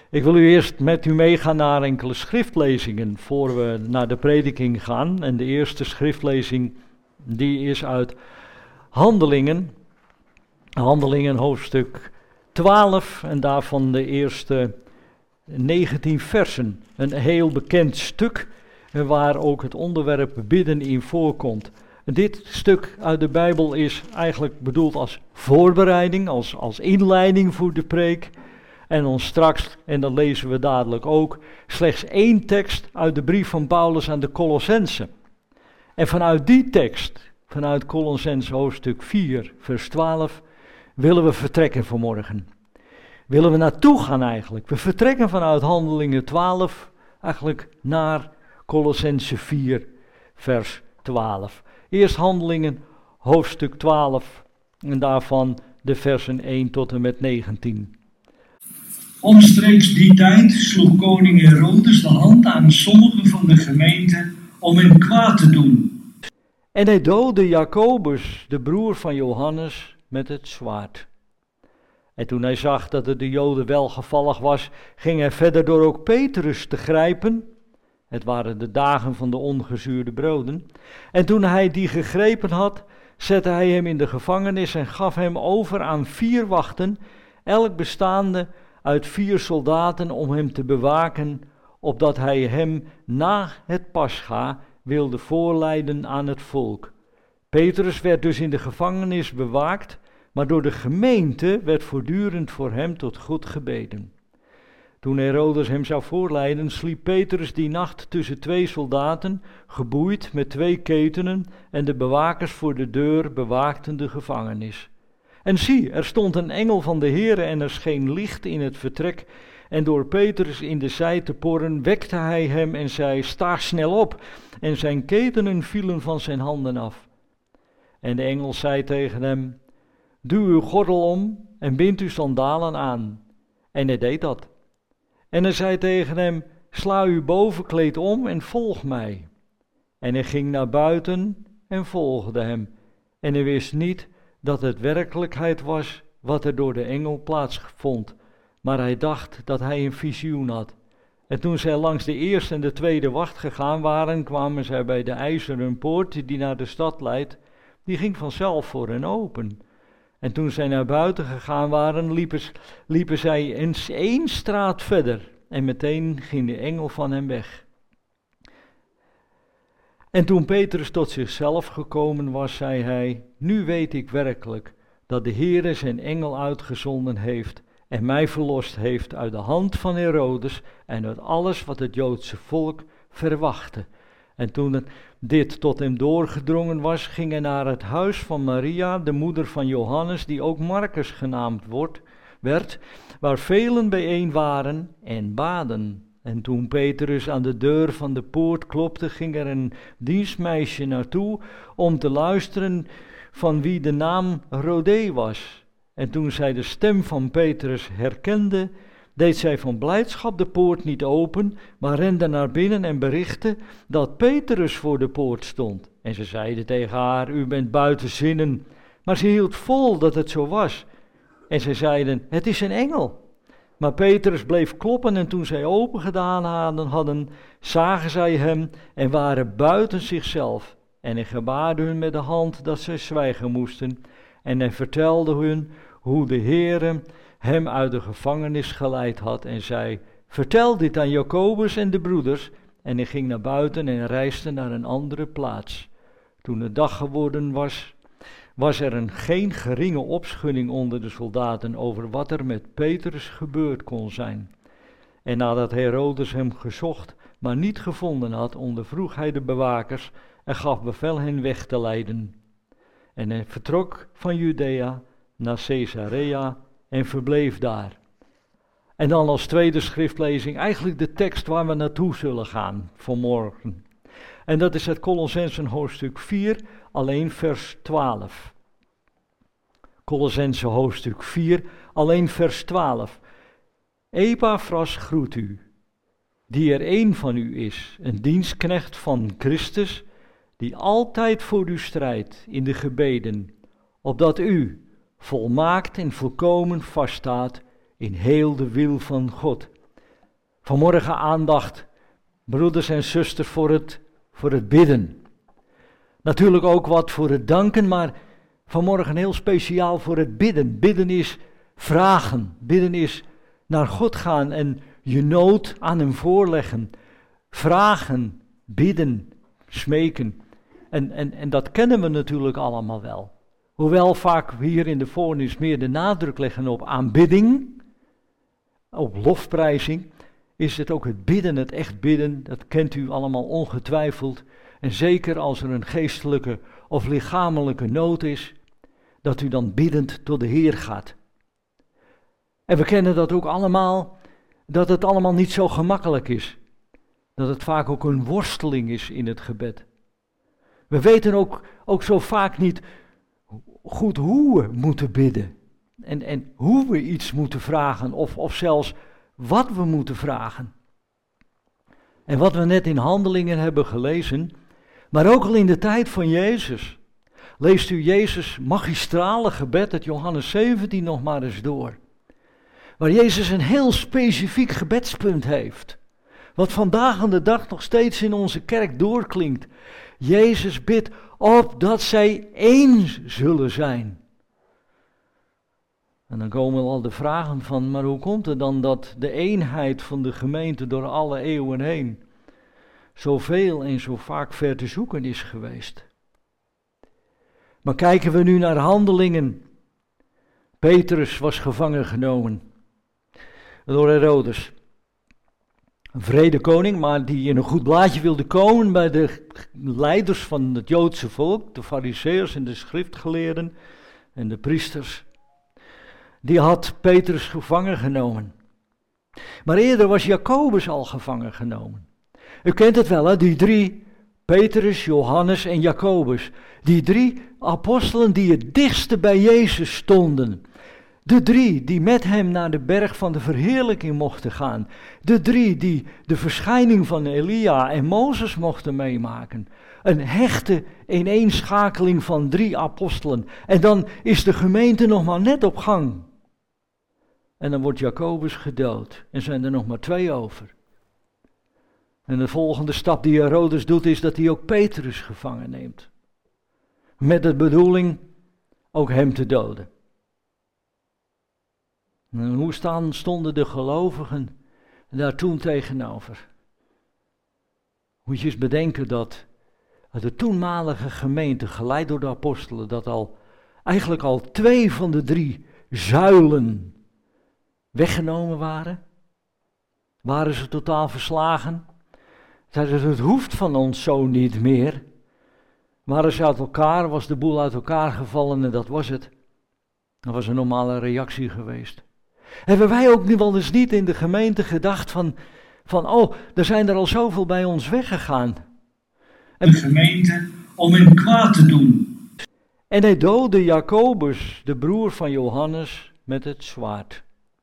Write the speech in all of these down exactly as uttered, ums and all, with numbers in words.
Ik wil u eerst met u meegaan naar enkele schriftlezingen voor we naar de prediking gaan. En de eerste schriftlezing die is uit Handelingen, Handelingen hoofdstuk twaalf en daarvan de eerste negentien versen. Een heel bekend stuk waar ook het onderwerp bidden in voorkomt. Dit stuk uit de Bijbel is eigenlijk bedoeld als voorbereiding, als, als inleiding voor de preek. En dan straks, en dat lezen we dadelijk ook, slechts één tekst uit de brief van Paulus aan de Colossenzen. En vanuit die tekst, vanuit Colossenzen hoofdstuk vier, vers twaalf, willen we vertrekken vanmorgen. Willen we naartoe gaan eigenlijk. We vertrekken vanuit Handelingen twaalf eigenlijk naar Colossenzen vier, vers twaalf. Eerst Handelingen hoofdstuk twaalf en daarvan de versen één tot en met negentien. Omstreeks die tijd sloeg koning Herodes de hand aan sommigen van de gemeente om hem kwaad te doen. En hij doodde Jacobus, de broer van Johannes, met het zwaard. En toen hij zag dat het de Joden welgevallig was, ging hij verder door ook Petrus te grijpen. Het waren de dagen van de ongezuurde broden. En toen hij die gegrepen had, zette hij hem in de gevangenis en gaf hem over aan vier wachten, elk bestaande uit vier soldaten om hem te bewaken, opdat hij hem na het Pascha wilde voorleiden aan het volk. Petrus werd dus in de gevangenis bewaakt, maar door de gemeente werd voortdurend voor hem tot God gebeden. Toen Herodes hem zou voorleiden, sliep Petrus die nacht tussen twee soldaten, geboeid met twee ketenen, en de bewakers voor de deur bewaakten de gevangenis. En zie, er stond een engel van de Heere en er scheen licht in het vertrek, en door Petrus in de zij te porren, wekte hij hem en zei, sta snel op, en zijn ketenen vielen van zijn handen af. En de engel zei tegen hem, doe uw gordel om en bind uw sandalen aan. En hij deed dat. En hij zei tegen hem, sla uw bovenkleed om en volg mij. En hij ging naar buiten en volgde hem. En hij wist niet dat het werkelijkheid was wat er door de engel plaatsvond, maar hij dacht dat hij een visioen had. En toen zij langs de eerste en de tweede wacht gegaan waren, kwamen zij bij de ijzeren poort die naar de stad leidt. Die ging vanzelf voor hen open. En toen zij naar buiten gegaan waren, liepen, liepen zij eens één straat verder. En meteen ging de engel van hem weg. En toen Petrus tot zichzelf gekomen was, zei hij, nu weet ik werkelijk dat de Heere zijn engel uitgezonden heeft en mij verlost heeft uit de hand van Herodes en uit alles wat het Joodse volk verwachtte. En toen het, dit tot hem doorgedrongen was, ging hij naar het huis van Maria, de moeder van Johannes, die ook Marcus genaamd wordt, werd, waar velen bijeen waren en baden. En toen Petrus aan de deur van de poort klopte, ging er een dienstmeisje naartoe om te luisteren van wie de naam Rode was. En toen zij de stem van Petrus herkende, deed zij van blijdschap de poort niet open, maar rende naar binnen en berichtte dat Petrus voor de poort stond. En ze zeiden tegen haar, u bent buiten zinnen. Maar ze hield vol dat het zo was. En zij zeiden, het is een engel. Maar Petrus bleef kloppen en toen zij open gedaan hadden, hadden, zagen zij hem en waren buiten zichzelf. En hij gebaarde hun met de hand dat zij zwijgen moesten. En hij vertelde hun hoe de Heere hem uit de gevangenis geleid had en zei, vertel dit aan Jacobus en de broeders. En hij ging naar buiten en reisde naar een andere plaats. Toen het dag geworden was, was er een geen geringe opschudding onder de soldaten over wat er met Petrus gebeurd kon zijn. En nadat Herodes hem gezocht, maar niet gevonden had, ondervroeg hij de bewakers en gaf bevel hen weg te leiden. En hij vertrok van Judea naar Caesarea en verbleef daar. En dan als tweede schriftlezing eigenlijk de tekst waar we naartoe zullen gaan vanmorgen. En dat is het Colossenzen hoofdstuk vier, alleen vers twaalf. Colossenzen hoofdstuk vier, alleen vers twaalf. Epaphras groet u, die er één van u is, een dienstknecht van Christus, die altijd voor u strijdt in de gebeden, opdat u volmaakt en volkomen vaststaat in heel de wil van God. Vanmorgen aandacht, broeders en zusters, voor het, voor het bidden. Natuurlijk ook wat voor het danken, maar vanmorgen heel speciaal voor het bidden. Bidden is vragen, bidden is naar God gaan en je nood aan hem voorleggen. Vragen, bidden, smeken. En, en, en dat kennen we natuurlijk allemaal wel. Hoewel vaak hier in de voornis meer de nadruk leggen op aanbidding, op lofprijzing, is het ook het bidden, het echt bidden, dat kent u allemaal ongetwijfeld. En zeker als er een geestelijke of lichamelijke nood is, dat u dan biddend tot de Heer gaat. En we kennen dat ook allemaal, dat het allemaal niet zo gemakkelijk is. Dat het vaak ook een worsteling is in het gebed. We weten ook, ook zo vaak niet goed hoe we moeten bidden. En, en hoe we iets moeten vragen of, of zelfs wat we moeten vragen. En wat we net in Handelingen hebben gelezen, maar ook al in de tijd van Jezus. Leest u Jezus' magistrale gebed uit Johannes zeventien nog maar eens door. Waar Jezus een heel specifiek gebedspunt heeft. Wat vandaag aan de dag nog steeds in onze kerk doorklinkt. Jezus bidt opdat zij één zullen zijn. En dan komen al de vragen van, maar hoe komt het dan dat de eenheid van de gemeente door alle eeuwen heen zoveel en zo vaak ver te zoeken is geweest? Maar kijken we nu naar Handelingen. Petrus was gevangen genomen door Herodes. Een vrede koning, maar die in een goed blaadje wilde komen bij de leiders van het Joodse volk, de Farizeeërs en de schriftgeleerden en de priesters. Die had Petrus gevangen genomen. Maar eerder was Jacobus al gevangen genomen. U kent het wel, hè? Die drie, Petrus, Johannes en Jacobus. Die drie apostelen die het dichtste bij Jezus stonden. De drie die met hem naar de berg van de verheerlijking mochten gaan. De drie die de verschijning van Elia en Mozes mochten meemaken. Een hechte ineenschakeling van drie apostelen. En dan is de gemeente nog maar net op gang. En dan wordt Jacobus gedood. En zijn er nog maar twee over. En de volgende stap die Herodes doet is dat hij ook Petrus gevangen neemt. Met de bedoeling ook hem te doden. En hoe staan, stonden de gelovigen daar toen tegenover? Moet je eens bedenken dat de toenmalige gemeente, geleid door de apostelen, dat al eigenlijk al twee van de drie zuilen weggenomen waren. Waren ze totaal verslagen? Zeiden ze, het hoeft van ons zo niet meer. Waren ze uit elkaar, was de boel uit elkaar gevallen en dat was het. Dat was een normale reactie geweest. Hebben wij ook nu wel eens niet in de gemeente gedacht van, van oh, er zijn er al zoveel bij ons weggegaan. En de gemeente om hem kwaad te doen. En hij doodde Jacobus, de broer van Johannes, met het zwaard.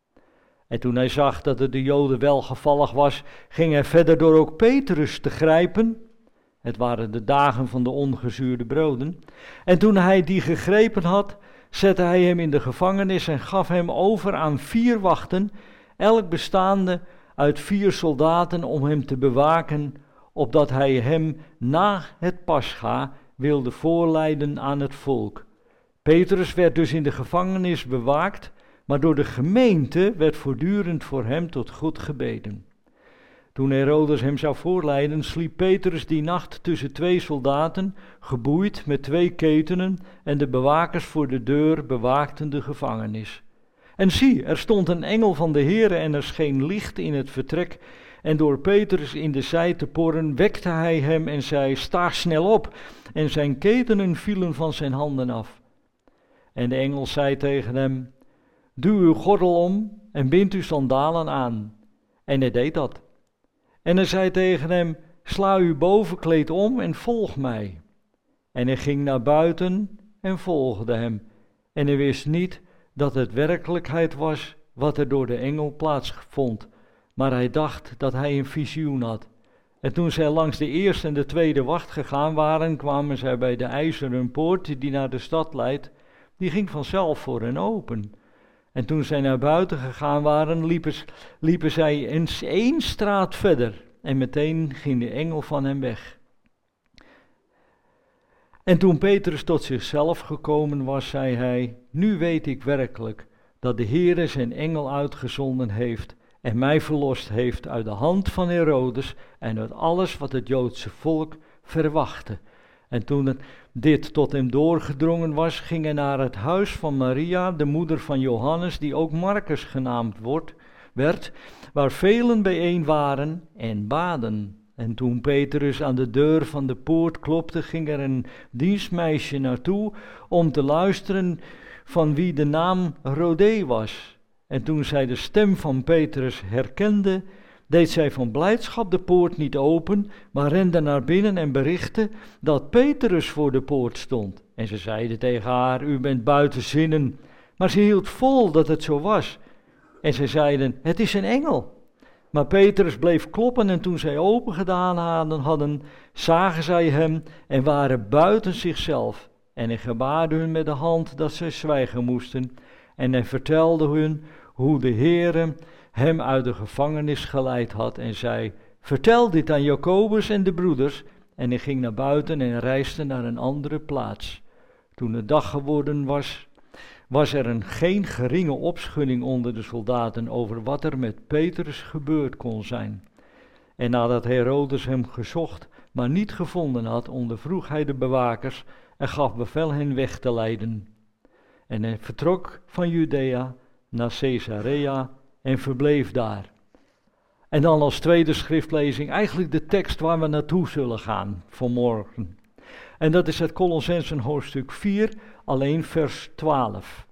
En toen hij zag dat het de Joden welgevallig was, ging hij verder door ook Petrus te grijpen. Het waren de dagen van de ongezuurde broden. En toen hij die gegrepen had, zette hij hem in de gevangenis en gaf hem over aan vier wachten, elk bestaande uit vier soldaten om hem te bewaken, opdat hij hem na het Pascha wilde voorleiden aan het volk. Petrus werd dus in de gevangenis bewaakt, maar door de gemeente werd voortdurend voor hem tot God gebeden. Toen Herodes hem zou voorleiden, sliep Petrus die nacht tussen twee soldaten, geboeid met twee ketenen, en de bewakers voor de deur bewaakten de gevangenis. En zie, er stond een engel van de Heere en er scheen licht in het vertrek, en door Petrus in de zij te porren, wekte hij hem en zei, sta snel op, en zijn ketenen vielen van zijn handen af. En de engel zei tegen hem, doe uw gordel om en bind uw sandalen aan. En hij deed dat. En hij zei tegen hem, sla uw bovenkleed om en volg mij. En hij ging naar buiten en volgde hem. En hij wist niet dat het werkelijkheid was wat er door de engel plaatsvond. Maar hij dacht dat hij een visioen had. En toen zij langs de eerste en de tweede wacht gegaan waren, kwamen zij bij de ijzeren poort die naar de stad leidt. Die ging vanzelf voor hen open. En toen zij naar buiten gegaan waren, liepen, liepen zij eens één straat verder. En meteen ging de engel van hem weg. En toen Petrus tot zichzelf gekomen was, zei hij: nu weet ik werkelijk dat de Heere zijn engel uitgezonden heeft en mij verlost heeft uit de hand van Herodes en uit alles wat het Joodse volk verwachtte. En toen het, dit tot hem doorgedrongen was, ging hij naar het huis van Maria, de moeder van Johannes, die ook Marcus genaamd wordt, werd, waar velen bijeen waren en baden. En toen Petrus aan de deur van de poort klopte, ging er een dienstmeisje naartoe om te luisteren van wie de naam Rodé was. En toen zij de stem van Petrus herkende, deed zij van blijdschap de poort niet open, maar rende naar binnen en berichtte dat Petrus voor de poort stond. En ze zeiden tegen haar: u bent buiten zinnen. Maar ze hield vol dat het zo was. En ze zeiden: het is een engel. Maar Petrus bleef kloppen en toen zij open gedaan hadden, zagen zij hem en waren buiten zichzelf. En hij gebaarde hun met de hand dat zij zwijgen moesten. En hij vertelde hun hoe de Heere hem uit de gevangenis geleid had en zei: vertel dit aan Jacobus en de broeders. En hij ging naar buiten en reisde naar een andere plaats. Toen het dag geworden was, was er een geen geringe opschudding onder de soldaten over wat er met Petrus gebeurd kon zijn. En nadat Herodes hem gezocht, maar niet gevonden had, ondervroeg hij de bewakers en gaf bevel hen weg te leiden. En hij vertrok van Judea naar Caesarea en verbleef daar. En dan als tweede schriftlezing eigenlijk de tekst waar we naartoe zullen gaan vanmorgen. En dat is uit Kolossenzen hoofdstuk vier, alleen vers twaalf.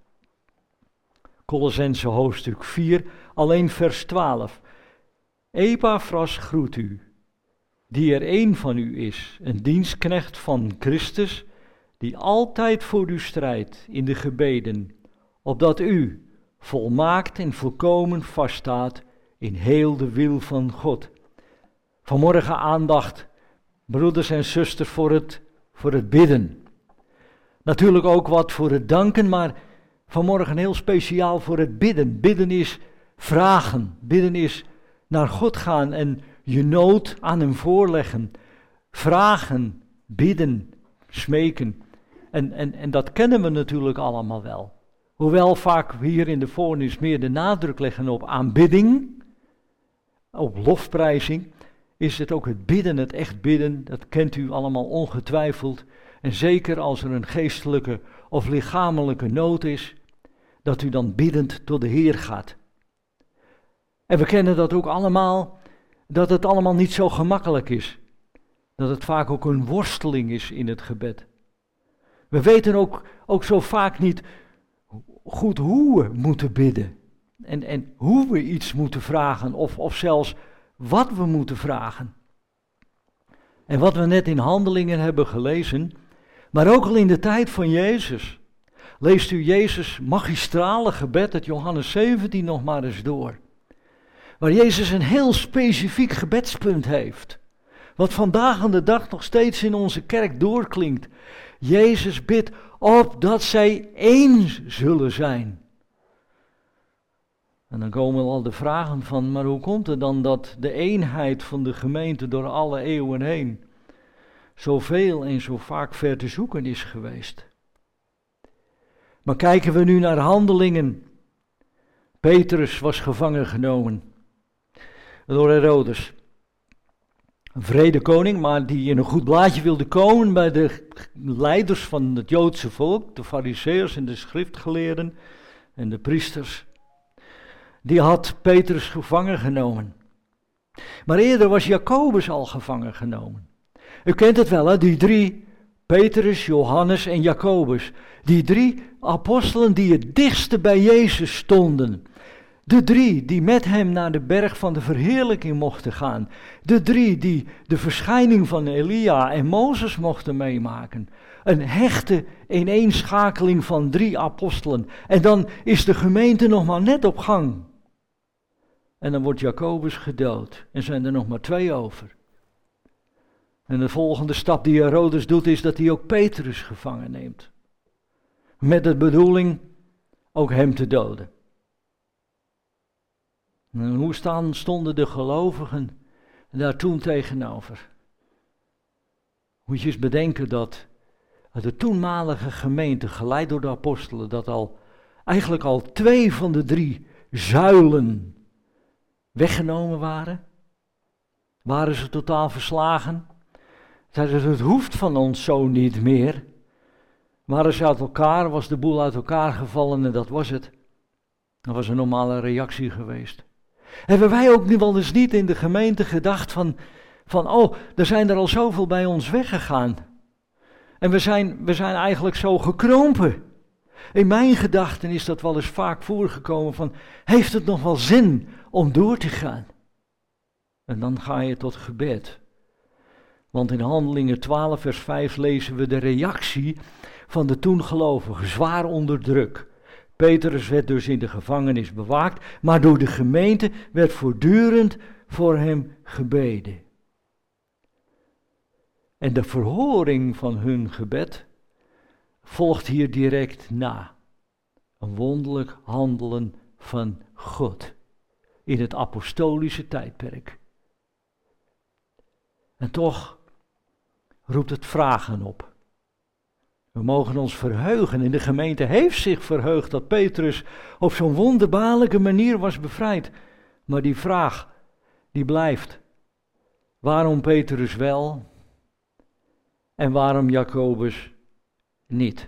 Kolossenzen hoofdstuk vier, alleen vers twaalf. Epaphras groet u, die er één van u is, een dienstknecht van Christus, die altijd voor u strijdt in de gebeden, opdat u volmaakt en volkomen vaststaat in heel de wil van God. Vanmorgen aandacht, broeders en zusters, voor het, voor het bidden. Natuurlijk ook wat voor het danken, maar vanmorgen heel speciaal voor het bidden. Bidden is vragen, bidden is naar God gaan en je nood aan hem voorleggen. Vragen, bidden, smeken. En, en, en dat kennen we natuurlijk allemaal wel. Hoewel vaak hier in de voornis meer de nadruk leggen op aanbidding, op lofprijzing, is het ook het bidden, het echt bidden, dat kent u allemaal ongetwijfeld. En zeker als er een geestelijke of lichamelijke nood is, dat u dan biddend tot de Heer gaat. En we kennen dat ook allemaal, dat het allemaal niet zo gemakkelijk is. Dat het vaak ook een worsteling is in het gebed. We weten ook, ook zo vaak niet goed hoe we moeten bidden. En, en hoe we iets moeten vragen of, of zelfs wat we moeten vragen. En wat we net in Handelingen hebben gelezen, maar ook al in de tijd van Jezus. Leest u Jezus' magistrale gebed uit Johannes zeventien nog maar eens door. Waar Jezus een heel specifiek gebedspunt heeft. Wat vandaag aan de dag nog steeds in onze kerk doorklinkt. Jezus bidt opdat zij één zullen zijn. En dan komen al de vragen van, maar hoe komt het dan dat de eenheid van de gemeente door alle eeuwen heen zoveel en zo vaak ver te zoeken is geweest? Maar kijken we nu naar Handelingen. Petrus was gevangen genomen door Herodes. Een vrede koning, maar die in een goed blaadje wilde komen bij de leiders van het Joodse volk, de Farizeeërs en de schriftgeleerden en de priesters. Die had Petrus gevangen genomen. Maar eerder was Jacobus al gevangen genomen. U kent het wel, hè? Die drie, Petrus, Johannes en Jacobus. Die drie apostelen die het dichtste bij Jezus stonden. De drie die met hem naar de berg van de verheerlijking mochten gaan. De drie die de verschijning van Elia en Mozes mochten meemaken. Een hechte ineenschakeling van drie apostelen. En dan is de gemeente nog maar net op gang. En dan wordt Jacobus gedood. En zijn er nog maar twee over. En de volgende stap die Herodes doet is dat hij ook Petrus gevangen neemt. Met de bedoeling ook hem te doden. En hoe staan, stonden de gelovigen daar toen tegenover? Moet je eens bedenken dat de toenmalige gemeente, geleid door de apostelen, dat al eigenlijk al twee van de drie zuilen weggenomen waren. Waren ze totaal verslagen? Zeiden ze, het hoeft van ons zo niet meer. Waren ze uit elkaar, was de boel uit elkaar gevallen en dat was het. Dat was een normale reactie geweest. Hebben wij ook nu wel eens niet in de gemeente gedacht van, van oh, er zijn er al zoveel bij ons weggegaan. En we zijn, we zijn eigenlijk zo gekrompen. In mijn gedachten is dat wel eens vaak voorgekomen van, heeft het nog wel zin om door te gaan? En dan ga je tot gebed. Want in Handelingen twaalf vers vijf lezen we de reactie van de toengelovigen, zwaar onder druk. Petrus werd dus in de gevangenis bewaakt, maar door de gemeente werd voortdurend voor hem gebeden. En de verhoring van hun gebed volgt hier direct na. Een wonderlijk handelen van God in het apostolische tijdperk. En toch roept het vragen op. We mogen ons verheugen en de gemeente heeft zich verheugd dat Petrus op zo'n wonderbaarlijke manier was bevrijd. Maar die vraag, die blijft. Waarom Petrus wel en waarom Jacobus niet?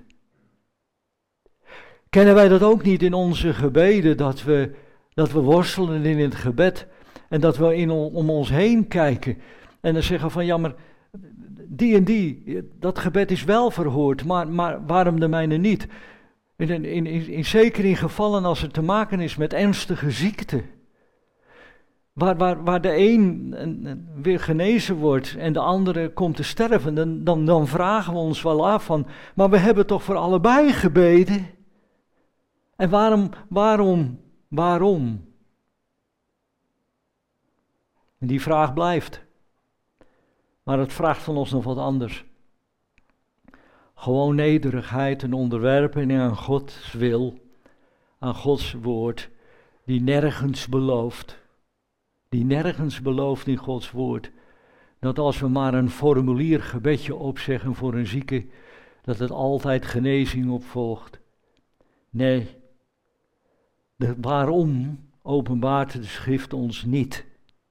Kennen wij dat ook niet in onze gebeden, dat we, dat we worstelen in het gebed en dat we in, om ons heen kijken en dan zeggen van ja, maar die en die, dat gebed is wel verhoord, maar, maar waarom de mijne niet? In, in, in, in, zeker in gevallen als het te maken is met ernstige ziekte. Waar, waar, waar de een weer genezen wordt en de andere komt te sterven, dan, dan, dan vragen we ons wel af van, maar we hebben toch voor allebei gebeden? En waarom, waarom, waarom? En die vraag blijft. Maar het vraagt van ons nog wat anders. Gewoon nederigheid en onderwerping aan Gods wil, aan Gods woord, die nergens belooft. Die nergens belooft in Gods woord, dat als we maar een formulier gebedje opzeggen voor een zieke, dat het altijd genezing opvolgt. Nee, de waarom openbaart de schrift ons niet.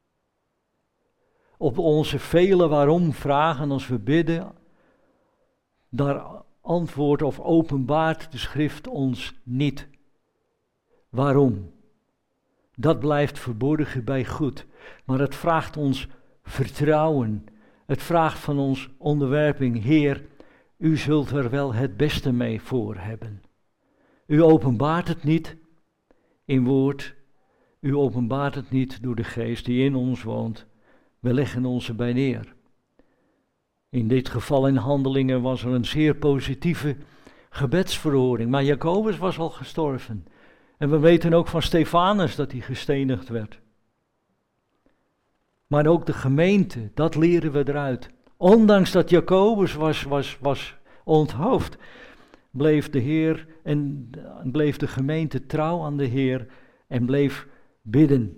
Op onze vele waarom vragen als we bidden, daar antwoordt of openbaart de schrift ons niet. Waarom? Dat blijft verborgen bij goed, maar het vraagt ons vertrouwen. Het vraagt van ons onderwerping. Heer, u zult er wel het beste mee voor hebben. U openbaart het niet in woord, u openbaart het niet door de geest die in ons woont. We leggen ons erbij neer. In dit geval in Handelingen was er een zeer positieve gebedsverhoring, maar Jacobus was al gestorven. En we weten ook van Stefanus dat hij gestenigd werd. Maar ook de gemeente, dat leren we eruit. Ondanks dat Jacobus was, was, was onthoofd, bleef de Heer en bleef de gemeente trouw aan de Heer en bleef bidden.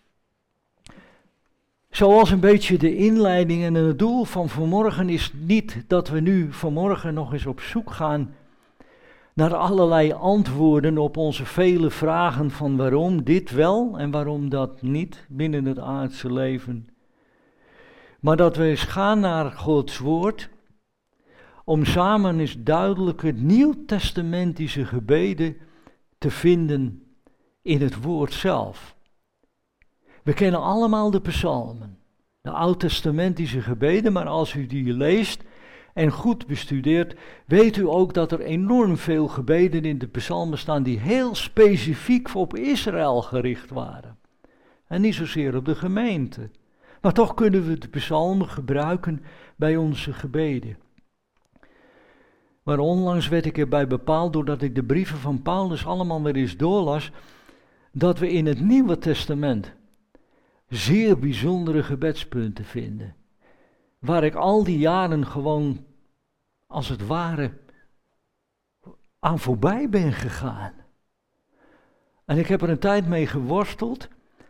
Zoals een beetje de inleiding en het doel van vanmorgen is niet dat we nu vanmorgen nog eens op zoek gaan naar allerlei antwoorden op onze vele vragen van waarom dit wel en waarom dat niet binnen het aardse leven. Maar dat we eens gaan naar Gods woord om samen eens duidelijke nieuwtestamentische gebeden te vinden in het woord zelf. We kennen allemaal de psalmen, de oud-testamentische gebeden, maar als u die leest en goed bestudeert, weet u ook dat er enorm veel gebeden in de psalmen staan die heel specifiek op Israël gericht waren. En niet zozeer op de gemeente. Maar toch kunnen we de psalmen gebruiken bij onze gebeden. Maar onlangs werd ik erbij bepaald, doordat ik de brieven van Paulus allemaal weer eens doorlas, dat we in het Nieuwe Testament zeer bijzondere gebedspunten vinden. Waar ik al die jaren gewoon, als het ware, aan voorbij ben gegaan. En ik heb er een tijd mee geworsteld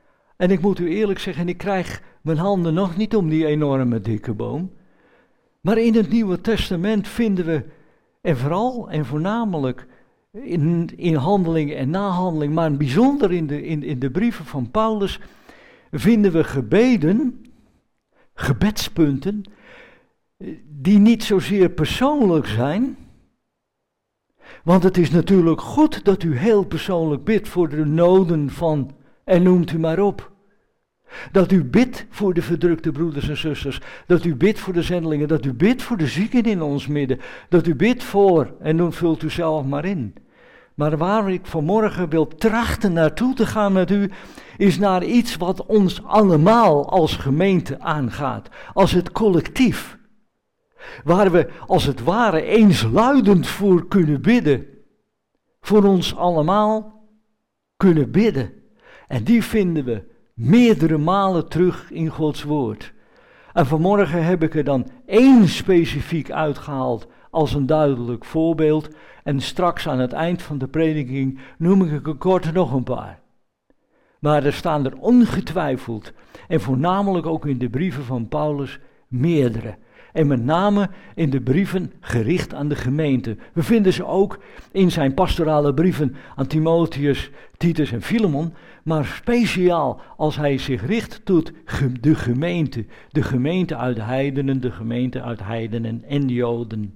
En ik moet u eerlijk zeggen, ik krijg mijn handen nog niet om die enorme dikke boom. Maar in het Nieuwe Testament vinden we, en vooral en voornamelijk in, in handeling en nahandeling, maar bijzonder in de, in, in de brieven van Paulus, vinden we gebeden, gebedspunten, die niet zozeer persoonlijk zijn. Want het is natuurlijk goed dat u heel persoonlijk bidt voor de noden van, en noemt u maar op. Dat u bidt voor de verdrukte broeders en zusters, dat u bidt voor de zendelingen, dat u bidt voor de zieken in ons midden, dat u bidt voor, en dan vult u zelf maar in. Maar waar ik vanmorgen wil trachten naartoe te gaan met u, is naar iets wat ons allemaal als gemeente aangaat, als het collectief. Waar we als het ware eensluidend voor kunnen bidden. Voor ons allemaal kunnen bidden. En die vinden we meerdere malen terug in Gods woord. En vanmorgen heb ik er dan één specifiek uitgehaald als een duidelijk voorbeeld. En straks aan het eind van de prediking noem ik er kort nog een paar. Maar er staan er ongetwijfeld, en voornamelijk ook in de brieven van Paulus, meerdere. En met name in de brieven gericht aan de gemeente. We vinden ze ook in zijn pastorale brieven aan Timotheus, Titus en Filemon. Maar speciaal als hij zich richt tot de gemeente. De gemeente uit de heidenen, de gemeente uit heidenen en Joden.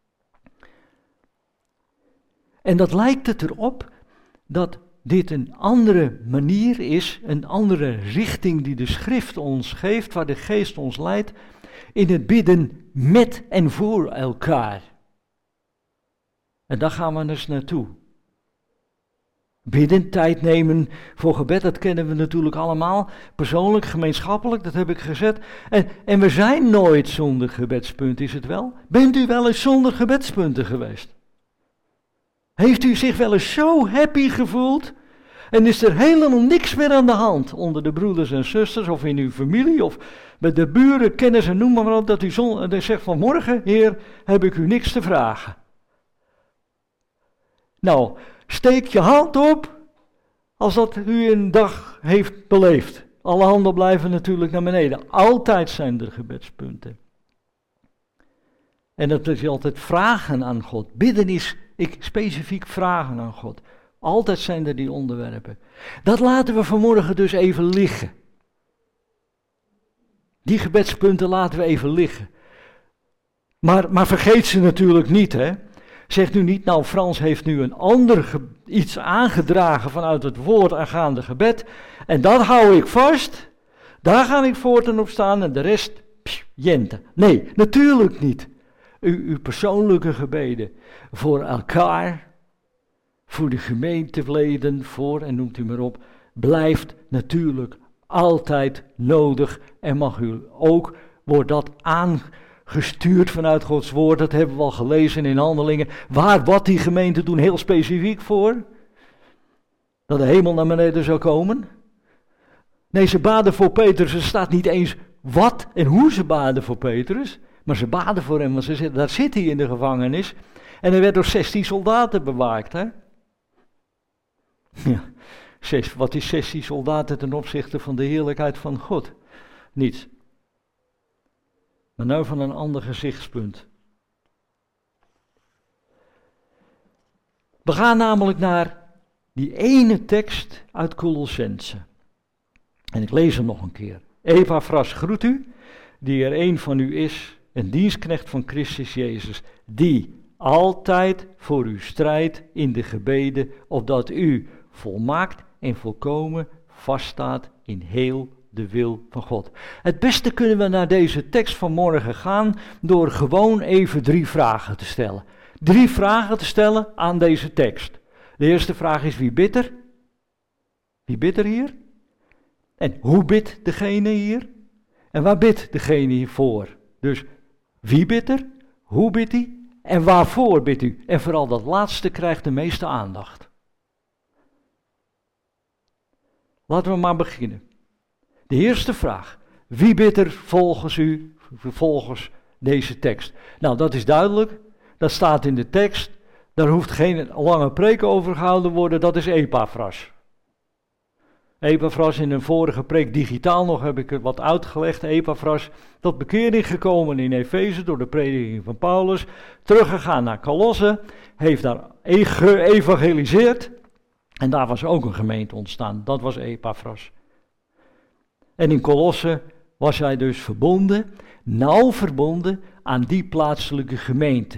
En dat lijkt het erop dat dit een andere manier is, een andere richting die de schrift ons geeft, waar de geest ons leidt, in het bidden met en voor elkaar. En daar gaan we dus naartoe. Bidden, tijd nemen voor gebed, dat kennen we natuurlijk allemaal. Persoonlijk, gemeenschappelijk, dat heb ik gezet. En, en we zijn nooit zonder gebedspunten, is het wel? Bent u wel eens zonder gebedspunten geweest? Heeft u zich wel eens zo happy gevoeld? En is er helemaal niks meer aan de hand onder de broeders en zusters, of in uw familie, of met de buren, kennis en noem maar op, dat u zon, dat zegt vanmorgen, Heer, heb ik u niks te vragen. Nou, steek je hand op als dat u een dag heeft beleefd. Alle handen blijven natuurlijk naar beneden. Altijd zijn er gebedspunten. En dat is altijd vragen aan God. Bidden is ik specifiek vragen aan God. Altijd zijn er die onderwerpen. Dat laten we vanmorgen dus even liggen. Die gebedspunten laten we even liggen. Maar, maar vergeet ze natuurlijk niet, hè. Zeg nu niet, nou Frans heeft nu een ander ge- iets aangedragen vanuit het woord aangaande gebed. En dat hou ik vast. Daar ga ik voortaan op staan en de rest, pff, jente. Nee, natuurlijk niet. U, uw persoonlijke gebeden voor elkaar, voor de gemeenteleden, voor en noemt u maar op, blijft natuurlijk altijd nodig en mag u ook, wordt dat aangestuurd vanuit Gods woord, dat hebben we al gelezen in Handelingen, waar wat die gemeenten doen heel specifiek voor, dat de hemel naar beneden zou komen. Nee, ze baden voor Petrus, er staat niet eens wat en hoe ze baden voor Petrus, maar ze baden voor hem, want ze zitten, daar zit hij in de gevangenis en hij werd door zestien soldaten bewaakt, hè. Ja, zes, wat is zestien soldaten ten opzichte van de heerlijkheid van God? Niets. Maar nu van een ander gezichtspunt. We gaan namelijk naar die ene tekst uit Colossense. En ik lees hem nog een keer. Epaphras groet u, die er een van u is, een dienstknecht van Christus Jezus, die altijd voor u strijdt in de gebeden, opdat u volmaakt en volkomen vaststaat in heel de wil van God. Het beste kunnen we naar deze tekst van morgen gaan door gewoon even drie vragen te stellen. Drie vragen te stellen aan deze tekst. De eerste vraag is, wie bidt er? Wie bidt er hier? En hoe bidt degene hier? En waar bidt degene hiervoor? Dus wie bidt er? Hoe bidt hij? En waarvoor bidt u? En vooral dat laatste krijgt de meeste aandacht. Laten we maar beginnen. De eerste vraag. Wie bidt er volgens u, volgens deze tekst? Nou, dat is duidelijk. Dat staat in de tekst. Daar hoeft geen lange preek over gehouden worden. Dat is Epaphras. Epaphras, in een vorige preek digitaal nog heb ik het wat uitgelegd. Epaphras, tot bekering gekomen in Efeze door de prediking van Paulus. Teruggegaan naar Colosse, heeft daar geëvangeliseerd. En daar was ook een gemeente ontstaan, dat was Epaphras. En in Colosse was hij dus verbonden, nauw verbonden aan die plaatselijke gemeente.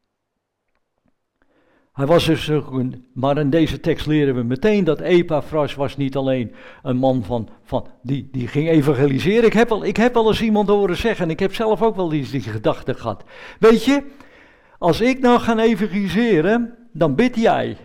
Hij was dus ook een, maar in deze tekst leren we meteen dat Epaphras was niet alleen een man van, van die, die ging evangeliseren. Ik heb, al, ik heb wel eens iemand horen zeggen, en ik heb zelf ook wel die, die gedachte gehad. Weet je, als ik nou ga evangeliseren, dan bid jij.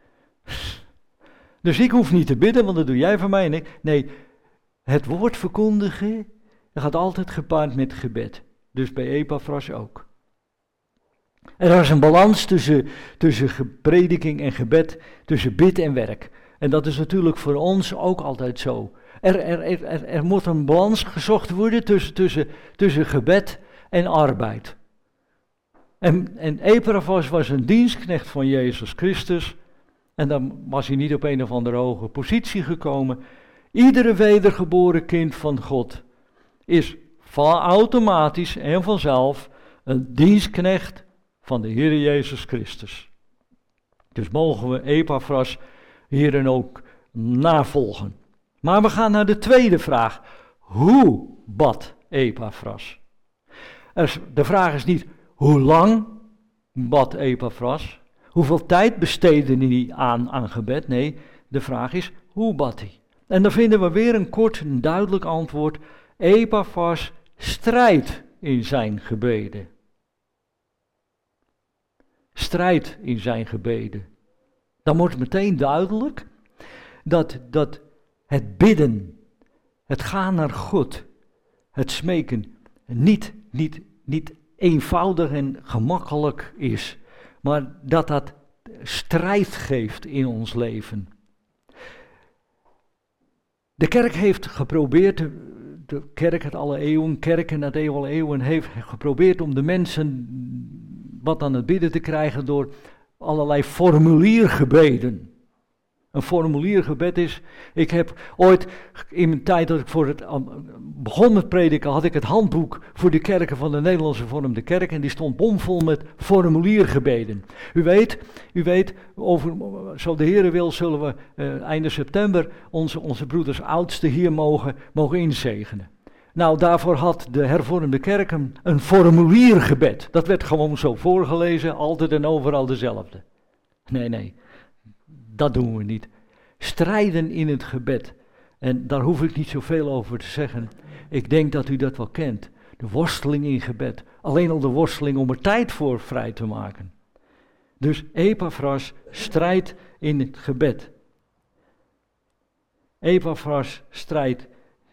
Dus ik hoef niet te bidden, want dat doe jij voor mij. Nee, nee, het woord verkondigen, dat gaat altijd gepaard met gebed. Dus bij Epaphras ook. Er was een balans tussen, tussen prediking en gebed, tussen bid en werk. En dat is natuurlijk voor ons ook altijd zo. Er, er, er, er moet een balans gezocht worden tussen, tussen, tussen gebed en arbeid. En, en Epaphras was een dienstknecht van Jezus Christus. En dan was hij niet op een of andere hoge positie gekomen. Iedere wedergeboren kind van God is van automatisch en vanzelf een dienstknecht van de Heer Jezus Christus. Dus mogen we Epaphras hierin ook navolgen. Maar we gaan naar de tweede vraag. Hoe bad Epaphras? De vraag is niet hoe lang bad Epaphras? Hoeveel tijd besteedde hij aan, aan gebed? Nee, de vraag is hoe bad hij? En dan vinden we weer een kort en duidelijk antwoord. Epaphras strijdt in zijn gebeden. Strijd in zijn gebeden. Dan wordt meteen duidelijk dat, dat het bidden, het gaan naar God, het smeken niet, niet, niet eenvoudig en gemakkelijk is, maar dat dat strijd geeft in ons leven. De kerk heeft geprobeerd, de kerk uit alle eeuwen, kerken uit alle eeuwen heeft geprobeerd om de mensen wat aan het bidden te krijgen door allerlei formuliergebeden. Een formuliergebed is, ik heb ooit in mijn tijd dat ik voor het begon met prediken, had ik het handboek voor de kerken van de Nederlandse Hervormde Kerk en die stond bomvol met formuliergebeden. U weet, u weet, over, zo de Heere wil, zullen we uh, einde september onze, onze broeders oudsten hier mogen, mogen inzegenen. Nou, daarvoor had de Hervormde Kerk een, een formuliergebed. Dat werd gewoon zo voorgelezen, altijd en overal dezelfde. Nee, nee, dat doen we niet. Strijden in het gebed. En daar hoef ik niet zoveel over te zeggen. Ik denk dat u dat wel kent. De worsteling in gebed. Alleen al de worsteling om er tijd voor vrij te maken. Dus Epaphras strijdt in het gebed. Epaphras strijdt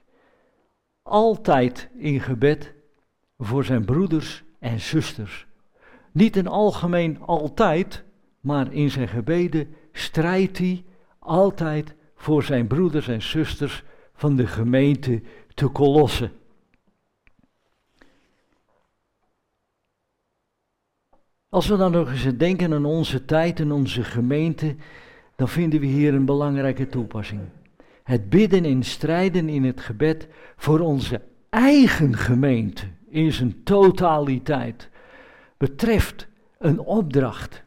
altijd in gebed voor zijn broeders en zusters. Niet in algemeen altijd, maar in zijn gebeden strijdt hij altijd voor zijn broeders en zusters van de gemeente te Colosse. Als we dan nog eens denken aan onze tijd en onze gemeente, dan vinden we hier een belangrijke toepassing. Het bidden en strijden in het gebed voor onze eigen gemeente in zijn totaliteit betreft een opdracht.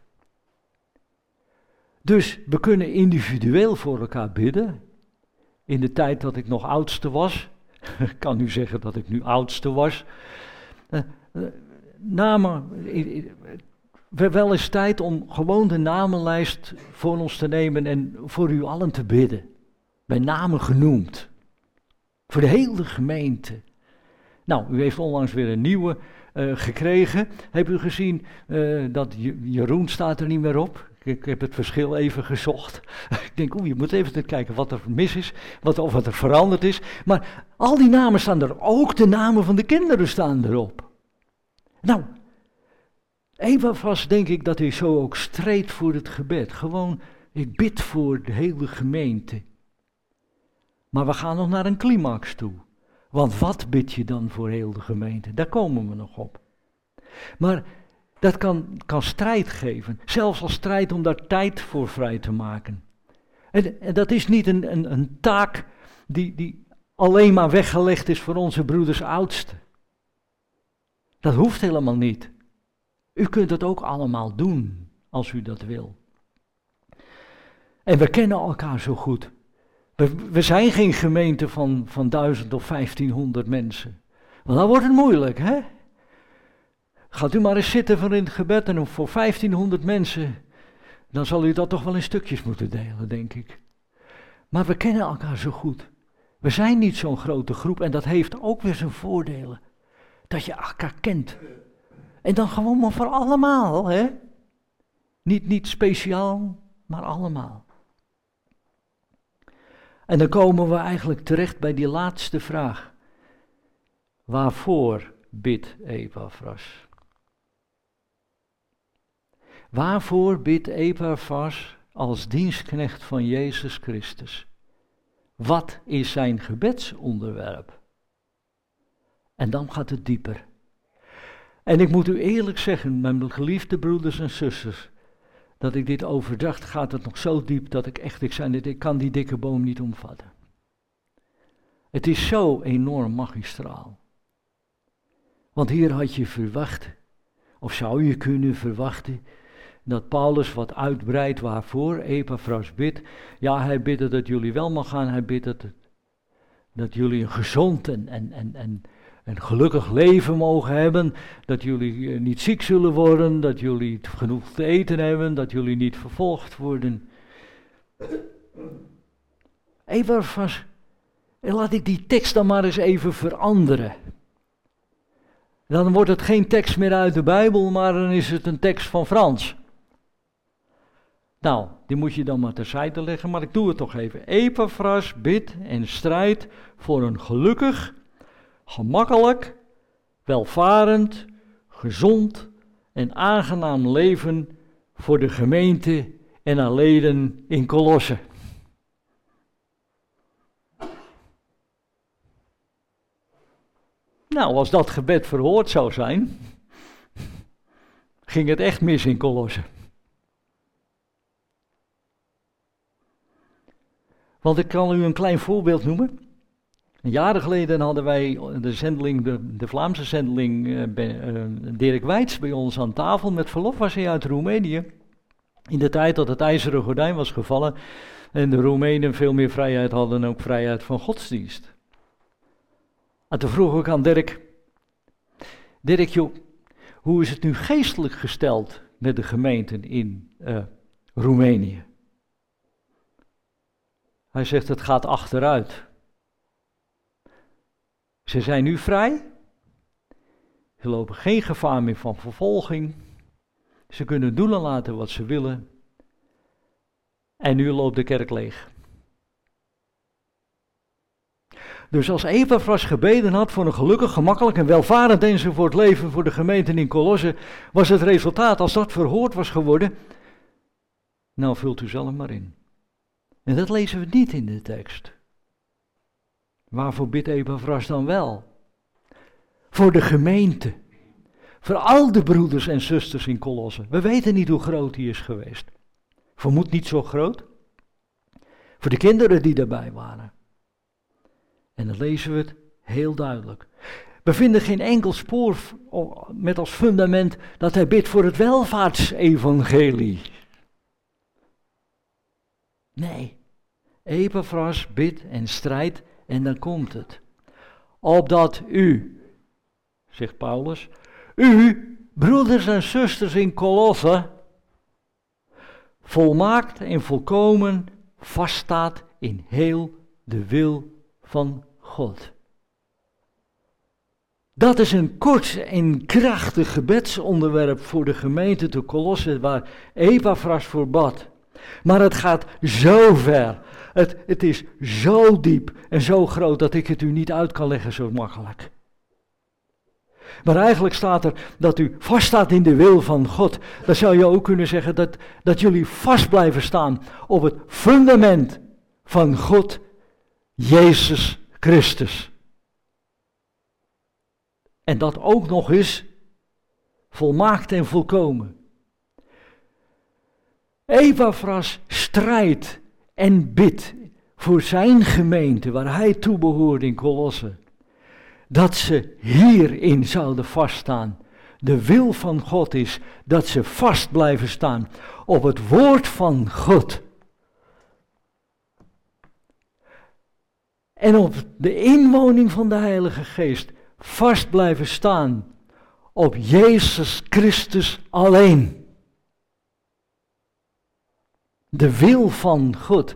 Dus we kunnen individueel voor elkaar bidden. In de tijd dat ik nog oudste was, ik kan nu zeggen dat ik nu oudste was, uh, uh, namen, uh, wel eens tijd om gewoon de namenlijst voor ons te nemen en voor u allen te bidden. Bij namen genoemd. Voor de hele gemeente. Nou, u heeft onlangs weer een nieuwe uh, gekregen. Heb u gezien uh, dat Jeroen staat er niet meer op? Ik heb het verschil even gezocht. Ik denk, oeh, je moet even kijken wat er mis is, wat, of wat er veranderd is. Maar al die namen staan er, ook de namen van de kinderen staan erop. Nou, Epaphras denk ik dat hij zo ook streed voor het gebed. Gewoon, ik bid voor de hele gemeente. Maar we gaan nog naar een climax toe. Want wat bid je dan voor heel de gemeente? Daar komen we nog op. Maar dat kan, kan strijd geven. Zelfs als strijd om daar tijd voor vrij te maken. En, en dat is niet een, een, een taak die, die alleen maar weggelegd is voor onze broeders oudsten. Dat hoeft helemaal niet. U kunt het ook allemaal doen, als u dat wil. En we kennen elkaar zo goed. We, we zijn geen gemeente van, van duizend of vijftienhonderd mensen. Want dan wordt het moeilijk, hè? Gaat u maar eens zitten voor in het gebed en voor vijftienhonderd mensen, dan zal u dat toch wel in stukjes moeten delen, denk ik. Maar we kennen elkaar zo goed. We zijn niet zo'n grote groep en dat heeft ook weer zijn voordelen. Dat je elkaar kent. En dan gewoon maar voor allemaal, hè? Niet, niet speciaal, maar allemaal. En dan komen we eigenlijk terecht bij die laatste vraag. Waarvoor bidt Epaphras? Waarvoor bidt Epaphras als dienstknecht van Jezus Christus? Wat is zijn gebedsonderwerp? En dan gaat het dieper. En ik moet u eerlijk zeggen, mijn geliefde broeders en zusters, dat ik dit overdacht, gaat het nog zo diep dat ik echt, ik zei net, ik kan die dikke boom niet omvatten. Het is zo enorm magistraal. Want hier had je verwacht, of zou je kunnen verwachten, dat Paulus wat uitbreidt waarvoor Epaphras bidt. Ja, hij bidt dat jullie wel mag gaan, hij bidt dat, dat jullie een gezond en, en, en, en een gelukkig leven mogen hebben, dat jullie niet ziek zullen worden, dat jullie genoeg te eten hebben, dat jullie niet vervolgd worden. Epaphras, laat ik die tekst dan maar eens even veranderen. Dan wordt het geen tekst meer uit de Bijbel, maar dan is het een tekst van Frans. Nou, die moet je dan maar terzijde leggen, maar ik doe het toch even. Epaphras bidt en strijdt voor een gelukkig, gemakkelijk, welvarend, gezond en aangenaam leven voor de gemeente en haar leden in Kolosse. Nou, als dat gebed verhoord zou zijn, ging het echt mis in Kolosse. Want ik kan u een klein voorbeeld noemen. Jaren geleden hadden wij de zendeling, de, de Vlaamse zendeling uh, bij, uh, Dirk Weits bij ons aan tafel. Met verlof was hij uit Roemenië. In de tijd dat het ijzeren gordijn was gevallen en de Roemenen veel meer vrijheid hadden, ook vrijheid van godsdienst. En toen vroeg ik aan Dirk, Dirk joh, hoe is het nu geestelijk gesteld met de gemeenten in uh, Roemenië? Hij zegt, het gaat achteruit. Ze zijn nu vrij. Ze lopen geen gevaar meer van vervolging. Ze kunnen doen en laten wat ze willen. En nu loopt de kerk leeg. Dus als Epaphras gebeden had voor een gelukkig, gemakkelijk en welvarend enzovoort leven voor de gemeenten in Kolosse, was het resultaat, als dat verhoord was geworden, nou vult u zelf maar in. En dat lezen we niet in de tekst. Waarvoor bidt Epaphras dan wel? Voor de gemeente. Voor al de broeders en zusters in Kolosse. We weten niet hoe groot die is geweest. Vermoed niet zo groot. Voor de kinderen die daarbij waren. En dan lezen we het heel duidelijk. We vinden geen enkel spoor met als fundament dat hij bidt voor het welvaartsevangelie. Nee, Epaphras bidt en strijdt en dan komt het. Opdat u, zegt Paulus, u, broeders en zusters in Kolosse, volmaakt en volkomen vaststaat in heel de wil van God. Dat is een kort en krachtig gebedsonderwerp voor de gemeente te Kolosse waar Epaphras voor bad. Maar het gaat zo ver, het, het is zo diep en zo groot dat ik het u niet uit kan leggen zo makkelijk. Maar eigenlijk staat er dat u vaststaat in de wil van God. Dan zou je ook kunnen zeggen dat, dat jullie vast blijven staan op het fundament van God, Jezus Christus. En dat ook nog eens volmaakt en volkomen. Epaphras strijdt en bid voor zijn gemeente waar hij toe behoort in Kolosse, dat ze hierin zouden vaststaan. De wil van God is dat ze vast blijven staan op het woord van God. En op de inwoning van de Heilige Geest vast blijven staan op Jezus Christus alleen. De wil van God.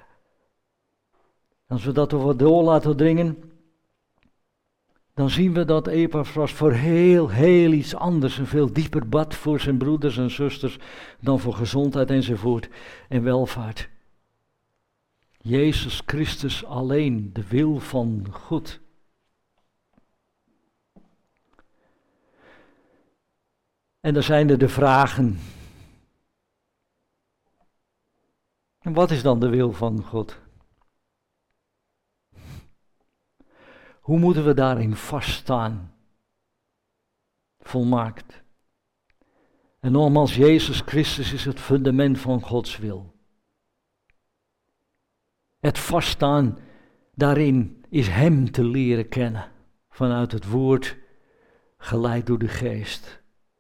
Als we dat wat door laten dringen, dan zien we dat Epaphras voor heel, heel iets anders en veel dieper bad voor zijn broeders en zusters dan voor gezondheid enzovoort en welvaart. Jezus Christus alleen, de wil van God. En dan zijn er de vragen. En wat is dan de wil van God? Hoe moeten we daarin vaststaan? Volmaakt. En nogmaals, Jezus Christus is het fundament van Gods wil. Het vaststaan daarin is Hem te leren kennen. Vanuit het woord, geleid door de Geest.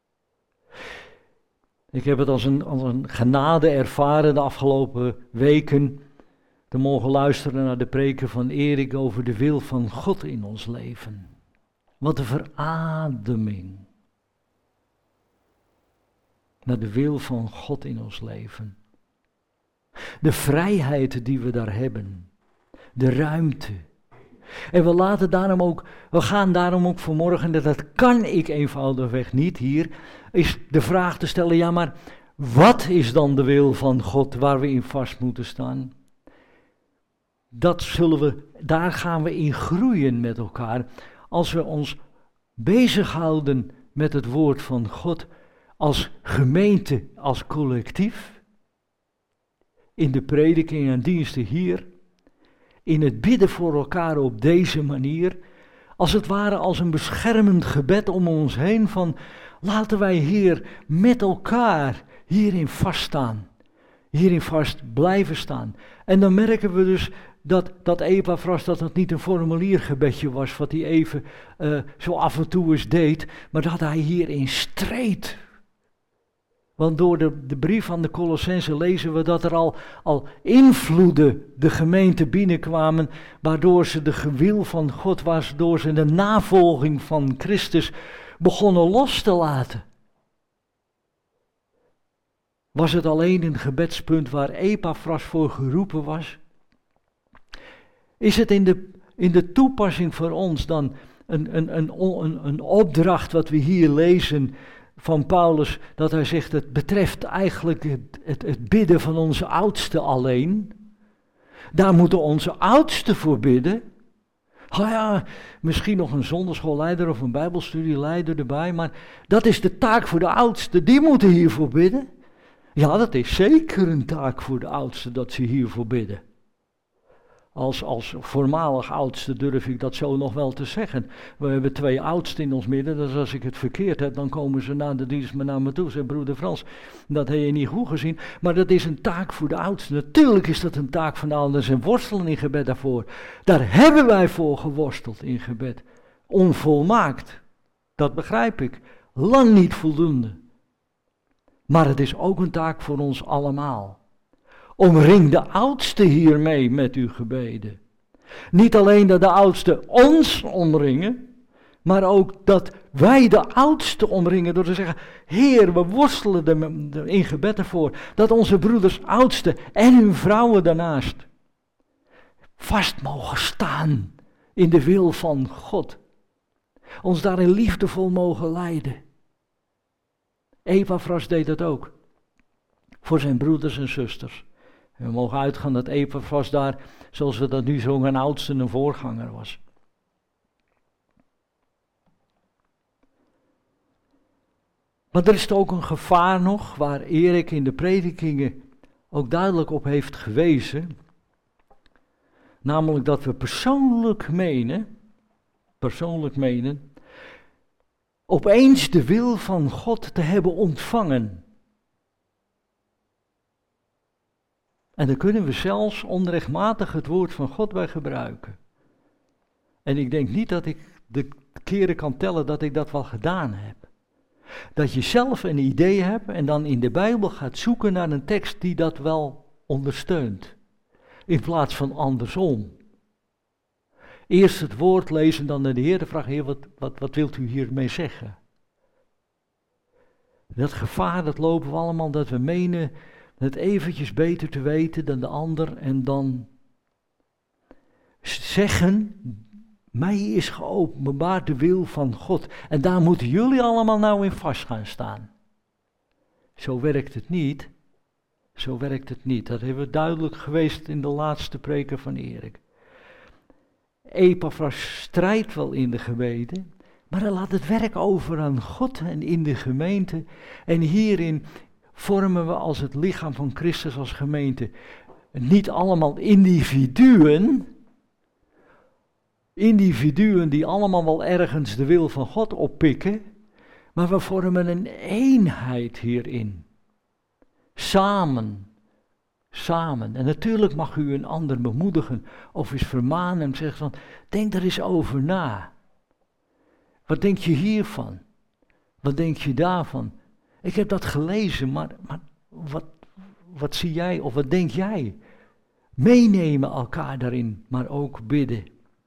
Ik heb het als een, als een genade ervaren de afgelopen weken. Te mogen luisteren naar de preken van Erik over de wil van God in ons leven. Wat een verademing. Naar de wil van God in ons leven. De vrijheid die we daar hebben. De ruimte. En we laten daarom ook, we gaan daarom ook vanmorgen, dat dat kan ik eenvoudigweg niet hier, is de vraag te stellen, ja maar, wat is dan de wil van God waar we in vast moeten staan? Dat zullen we, daar gaan we in groeien met elkaar, als we ons bezighouden met het woord van God, als gemeente, als collectief, in de prediking en diensten hier, in het bidden voor elkaar op deze manier, als het ware als een beschermend gebed om ons heen van, laten wij hier met elkaar hierin vaststaan, hierin vast blijven staan. En dan merken we dus dat, dat Epaphras, dat het niet een formuliergebedje was, wat hij even uh, zo af en toe eens deed, maar dat hij hierin streed. Want door de, de brief aan de Colossenzen lezen we dat er al, al invloeden de gemeente binnenkwamen, waardoor ze de wil van God, waardoor ze de navolging van Christus begonnen los te laten. Was het alleen een gebedspunt waar Epaphras voor geroepen was? Is het in de, in de toepassing voor ons dan een, een, een, een, een opdracht wat we hier lezen van Paulus, dat hij zegt, het betreft eigenlijk het, het, het bidden van onze oudsten alleen. Daar moeten onze oudsten voor bidden. Oh ja, misschien nog een zonderschoolleider of een bijbelstudieleider erbij, maar dat is de taak voor de oudsten, die moeten hiervoor bidden. Ja, dat is zeker een taak voor de oudsten, dat ze hiervoor bidden. Als, als voormalig oudste durf ik dat zo nog wel te zeggen. We hebben twee oudsten in ons midden, dus als ik het verkeerd heb, dan komen ze na de dienst naar me toe. Zeg, broeder Frans, dat heb je niet goed gezien. Maar dat is een taak voor de oudsten. Natuurlijk is dat een taak van de ouders en worstelen in gebed daarvoor. Daar hebben wij voor geworsteld in gebed. Onvolmaakt, dat begrijp ik. Lang niet voldoende. Maar het is ook een taak voor ons allemaal. Omring de oudsten hiermee met uw gebeden. Niet alleen dat de oudsten ons omringen, maar ook dat wij de oudsten omringen door te zeggen, Heer, we worstelen er in gebed ervoor, dat onze broeders oudsten en hun vrouwen daarnaast vast mogen staan in de wil van God. Ons daarin liefdevol mogen leiden. Epaphras deed dat ook, voor zijn broeders en zusters. En we mogen uitgaan dat Epaphras daar, zoals we dat nu zongen, een oudste, een voorganger was. Maar er is ook een gevaar nog, waar Erik in de predikingen ook duidelijk op heeft gewezen. Namelijk dat we persoonlijk menen, persoonlijk menen, opeens de wil van God te hebben ontvangen. En daar kunnen we zelfs onrechtmatig het woord van God bij gebruiken. En ik denk niet dat ik de keren kan tellen dat ik dat wel gedaan heb. Dat je zelf een idee hebt en dan in de Bijbel gaat zoeken naar een tekst die dat wel ondersteunt. In plaats van andersom. Eerst het woord lezen, dan naar de Heer vragen, Heer, wat, wat, wat wilt u hiermee zeggen? Dat gevaar, dat lopen we allemaal, dat we menen het eventjes beter te weten dan de ander en dan zeggen, mij is geopenbaard de wil van God. En daar moeten jullie allemaal nou in vast gaan staan. Zo werkt het niet. Zo werkt het niet. Dat hebben we duidelijk geweest in de laatste preken van Erik. Epaphras strijdt wel in de gemeente, maar hij laat het werk over aan God en in de gemeente. En hierin vormen we als het lichaam van Christus als gemeente niet allemaal individuen, individuen die allemaal wel ergens de wil van God oppikken, maar we vormen een eenheid hierin. Samen. Samen. En natuurlijk mag u een ander bemoedigen of eens vermanen en zeggen van, denk er eens over na. Wat denk je hiervan? Wat denk je daarvan? Ik heb dat gelezen, maar, maar wat, wat zie jij of wat denk jij? Meenemen elkaar daarin, maar ook bidden.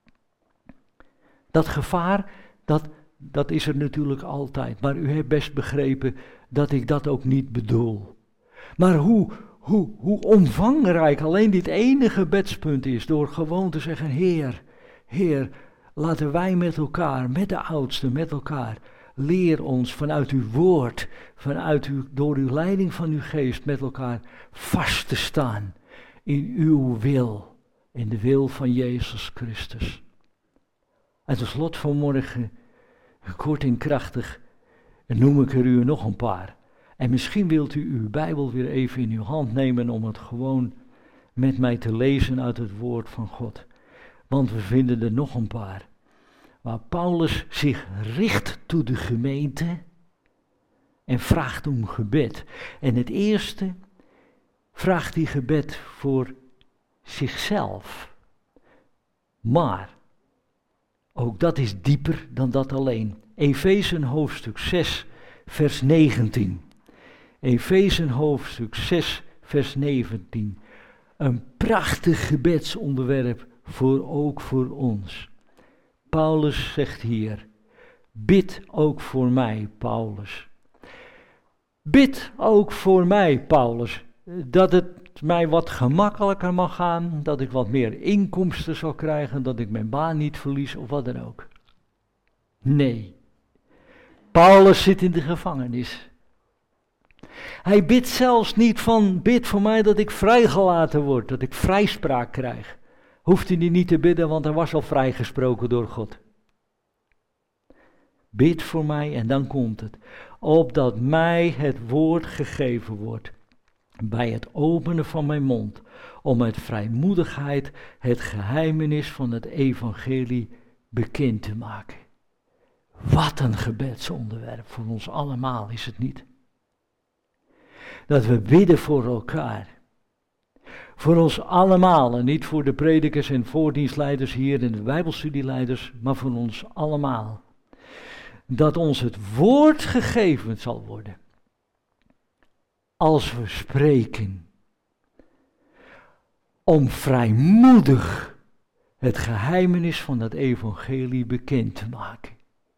Dat gevaar, dat, dat is er natuurlijk altijd. Maar u hebt best begrepen dat ik dat ook niet bedoel. Maar hoe, hoe, hoe omvangrijk alleen dit ene gebedspunt is, door gewoon te zeggen, Heer, Heer, laten wij met elkaar, met de oudsten, met elkaar, leer ons vanuit uw woord, vanuit uw, door uw leiding van uw geest met elkaar vast te staan in uw wil, in de wil van Jezus Christus. En tot slot vanmorgen, kort en krachtig, noem ik er u nog een paar. En misschien wilt u uw Bijbel weer even in uw hand nemen om het gewoon met mij te lezen uit het woord van God. Want we vinden er nog een paar. Waar Paulus zich richt tot de gemeente en vraagt om gebed. En het eerste vraagt hij gebed voor zichzelf. Maar ook dat is dieper dan dat alleen. Efezen hoofdstuk zes, vers negentien. Efezen hoofdstuk zes, vers negentien. Een prachtig gebedsonderwerp voor ook voor ons. Paulus zegt hier, bid ook voor mij, Paulus. Bid ook voor mij, Paulus, dat het mij wat gemakkelijker mag gaan, dat ik wat meer inkomsten zal krijgen, dat ik mijn baan niet verlies of wat dan ook. Nee, Paulus zit in de gevangenis. Hij bidt zelfs niet van, bid voor mij dat ik vrijgelaten word, dat ik vrijspraak krijg. Hoeft hij niet te bidden, want hij was al vrijgesproken door God. Bid voor mij en dan komt het. Opdat mij het woord gegeven wordt, bij het openen van mijn mond, om met vrijmoedigheid het geheimenis van het evangelie bekend te maken. Wat een gebedsonderwerp voor ons allemaal, is het niet? Dat we bidden voor elkaar. Voor ons allemaal, en niet voor de predikers en voordienstleiders hier en de bijbelstudieleiders, maar voor ons allemaal. Dat ons het woord gegeven zal worden. Als we spreken. Om vrijmoedig het geheimenis van het evangelie bekend te maken.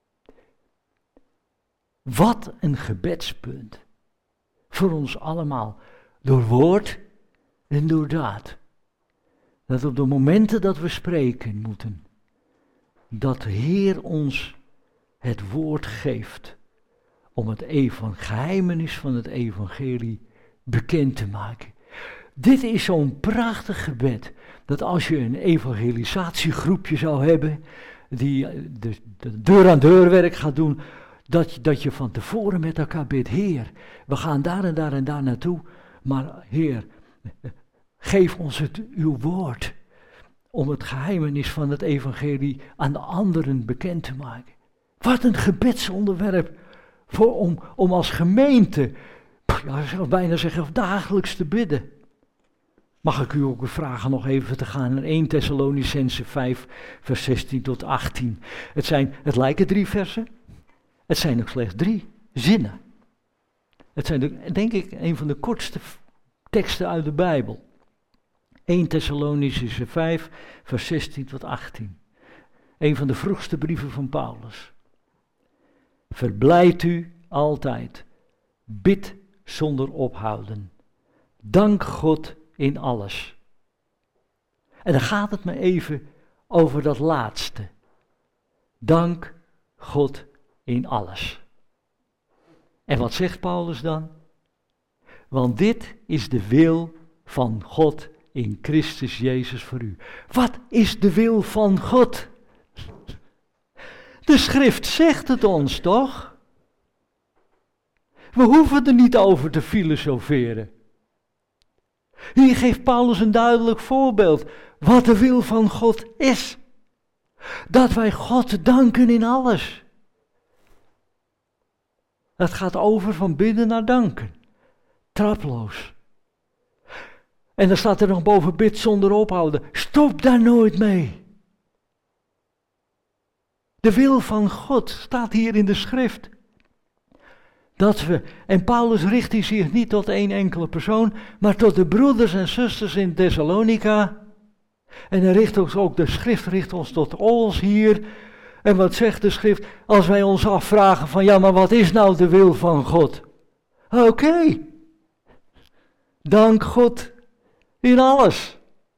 Wat een gebedspunt. Voor ons allemaal. Door woord en door daad. Dat op de momenten dat we spreken moeten. Dat de Heer ons het woord geeft. Om het evan- geheimenis van het evangelie bekend te maken. Dit is zo'n prachtig gebed. Dat als je een evangelisatiegroepje zou hebben. Die de, de deur aan deur werk gaat doen. Dat, dat je van tevoren met elkaar bidt. Heer, we gaan daar en daar en daar naartoe. Maar Heer, geef ons het, uw woord. Om het geheimenis van het evangelie aan de anderen bekend te maken. Wat een gebedsonderwerp. Voor, om, om als gemeente, ja, ik zou bijna zeggen, dagelijks te bidden. Mag ik u ook vragen nog even te gaan naar Eerste Thessalonicenzen vijf, vers zestien tot achttien. Het, zijn, het lijken drie versen, het zijn ook slechts drie zinnen. Het zijn de, denk ik een van de kortste teksten uit de Bijbel. Eerste Thessalonicenzen vijf, vers zestien tot achttien. Een van de vroegste brieven van Paulus. Verblijd u altijd. Bid zonder ophouden. Dank God in alles. En dan gaat het me even over dat laatste. Dank God in alles. En wat zegt Paulus dan? Want dit is de wil van God in Christus Jezus voor u. Wat is de wil van God? De schrift zegt het ons toch? We hoeven er niet over te filosoferen. Hier geeft Paulus een duidelijk voorbeeld wat de wil van God is. Dat wij God danken in alles. Het gaat over van bidden naar danken. Traploos. En dan staat er nog boven bid zonder ophouden. Stop daar nooit mee. De wil van God staat hier in de schrift. Dat we, en Paulus richt hij zich niet tot één enkele persoon, maar tot de broeders en zusters in Thessalonica. En hij richt ons ook, de schrift richt ons tot ons hier. En wat zegt de schrift? Als wij ons afvragen van ja, maar wat is nou de wil van God? Oké. Okay. Dank God in alles.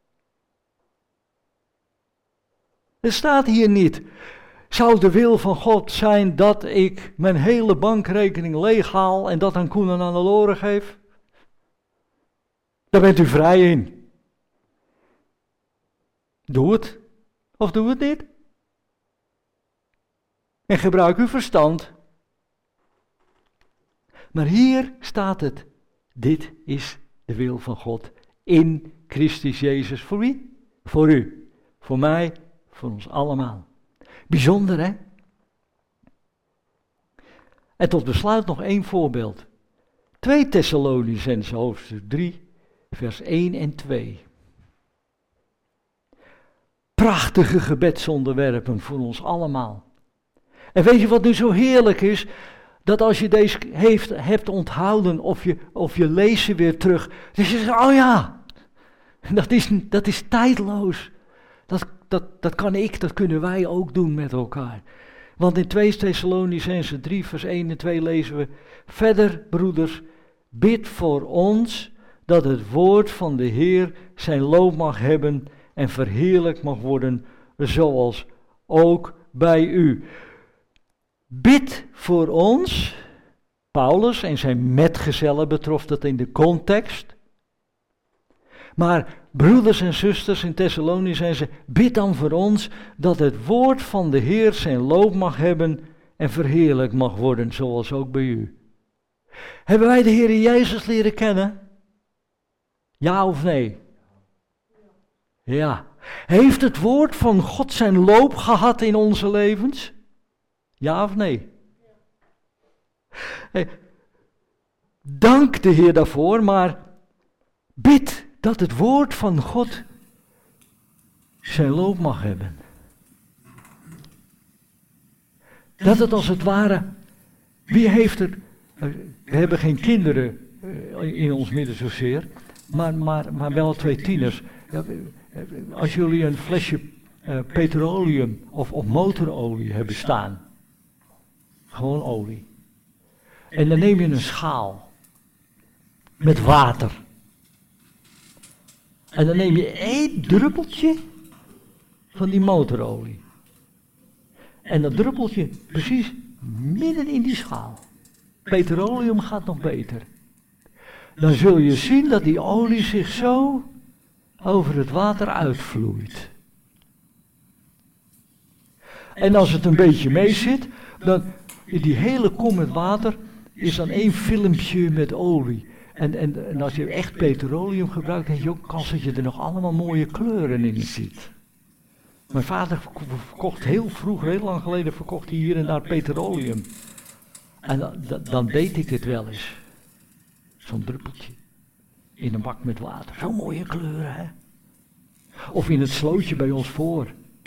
Er staat hier niet. Zou de wil van God zijn dat ik mijn hele bankrekening leeghaal en dat aan Koen en aan de Loren geef? Daar bent u vrij in. Doe het. Of doe het niet. En gebruik uw verstand. Maar hier staat het. Dit is de wil van God in Christus Jezus. Voor wie? Voor u. Voor mij. Voor ons allemaal. Bijzonder, hè? En tot besluit nog één voorbeeld. Tweede Thessalonicenzen hoofdstuk drie, vers één en twee. Prachtige gebedsonderwerpen voor ons allemaal. En weet je wat nu zo heerlijk is? Dat als je deze heeft, hebt onthouden of je, of je leest ze weer terug. Dus je zegt, oh ja, dat is, dat is tijdloos. Dat, dat, dat kan ik, dat kunnen wij ook doen met elkaar. Want in Tweede Thessalonicenzen drie vers één en twee lezen we. Verder, broeders, bid voor ons dat het woord van de Heer zijn loop mag hebben en verheerlijkt mag worden, zoals ook bij u. Bid voor ons, Paulus en zijn metgezellen betrof dat in de context. Maar broeders en zusters in Thessalonicenzen, bid dan voor ons dat het woord van de Heer zijn loop mag hebben en verheerlijkt mag worden, zoals ook bij u. Hebben wij de Heer Jezus leren kennen? Ja of nee? Ja. Heeft het woord van God zijn loop gehad in onze levens? Ja of nee? Hey, dank de Heer daarvoor, maar bid dat het woord van God zijn loop mag hebben. Dat het als het ware, wie heeft er, we hebben geen kinderen in ons midden zozeer, maar, maar, maar wel twee tieners. Als jullie een flesje uh, petroleum of, of motorolie hebben staan, gewoon olie, en dan neem je een schaal met water. En dan neem je één druppeltje van die motorolie. En dat druppeltje precies midden in die schaal. Petroleum gaat nog beter. Dan zul je zien dat die olie zich zo over het water uitvloeit. En als het een beetje mee zit, dan in die hele kom met water is dan één filmpje met olie. En, en, en als je echt petroleum gebruikt, heb je ook kans dat je er nog allemaal mooie kleuren in ziet. Mijn vader verkocht heel vroeg, heel lang geleden, verkocht hij hier en daar petroleum. En dan, dan deed ik het wel eens. Zo'n druppeltje. in een bak met water. Zo'n mooie kleuren, hè? Of in het slootje bij ons voor.